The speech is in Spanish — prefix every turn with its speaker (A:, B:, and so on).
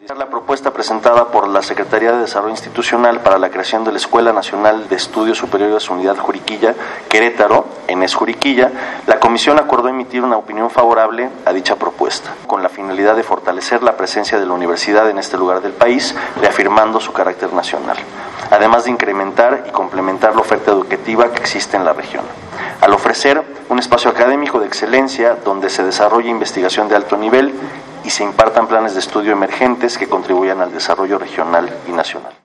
A: La propuesta presentada por la Secretaría de Desarrollo Institucional para la creación de la Escuela Nacional de Estudios Superiores Unidad Juriquilla, Querétaro, ENES Juriquilla, la Comisión acordó emitir una opinión favorable a dicha propuesta, con la finalidad de fortalecer la presencia de la universidad en este lugar del país, reafirmando su carácter nacional, además de incrementar y complementar la oferta educativa que existe en la región, al ofrecer un espacio académico de excelencia donde se desarrolle investigación de alto nivel y se impartan planes de estudio emergentes que contribuyan al desarrollo regional y nacional.